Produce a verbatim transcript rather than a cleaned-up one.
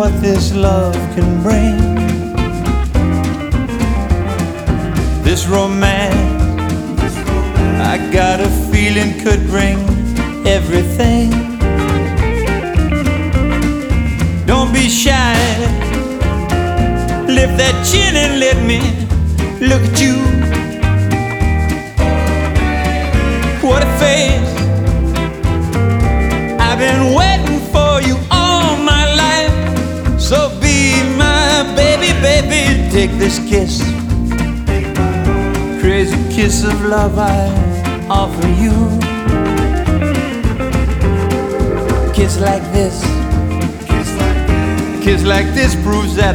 what this love can bring. This romance, I got a feeling could bring everything. Don't be shy, lift that chin and let me look at you. What a face, I've been waiting for you all my life. So be my baby, baby, take this kiss, crazy kiss of love I offer you. Kiss like this, kiss like this proves that